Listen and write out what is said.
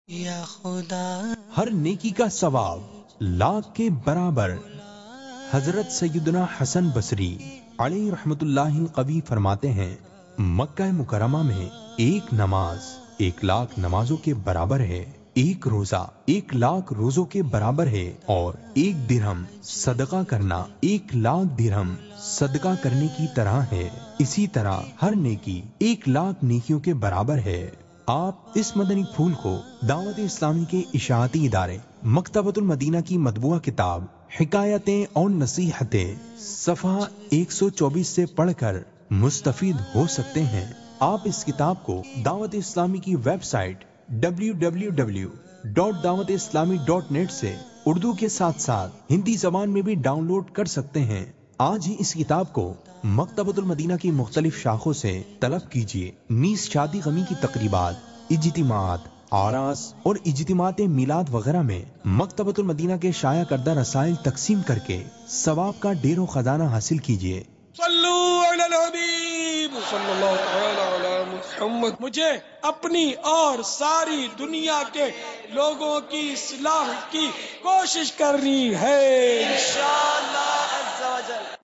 یا خدا ہر نیکی کا ثواب لاکھ کے برابر۔ حضرت سیدنا حسن بصری علیہ رحمت اللہ القوی فرماتے ہیں، مکہ مکرمہ میں ایک نماز 1,00,000 نمازوں کے برابر ہے، ایک روزہ 1,00,000 روزوں کے برابر ہے، اور ایک درہم صدقہ کرنا 1,00,000 درہم صدقہ کرنے کی طرح ہے۔ اسی طرح ہر نیکی 1,00,000 نیکیوں کے برابر ہے۔ آپ اس مدنی پھول کو دعوت اسلامی کے اشاعتی ادارے مکتبۃ المدینہ کی مطبوعہ کتاب حکایتیں اور نصیحتیں صفحہ 124 سے پڑھ کر مستفید ہو سکتے ہیں۔ آپ اس کتاب کو دعوت اسلامی کی ویب سائٹ www.dawat-islami.net سے اردو کے ساتھ ساتھ ہندی زبان میں بھی ڈاؤن لوڈ کر سکتے ہیں۔ آج ہی اس کتاب کو مکتبۃ المدینہ کی مختلف شاخوں سے طلب کیجیے۔ نیز شادی غمی کی تقریبات، اجتماعات، آراس اور اجتماعات میلاد وغیرہ میں مکتبۃ المدینہ کے شائع کردہ رسائل تقسیم کر کے ثواب کا ڈھیر و خزانہ حاصل کیجیے۔ صلو علی الحبیب صلی اللہ تعالی علی محمد۔ مجھے اپنی اور ساری دنیا کے لوگوں کی اصلاح کی کوشش کرنی ہے انشاءاللہ عز و جل۔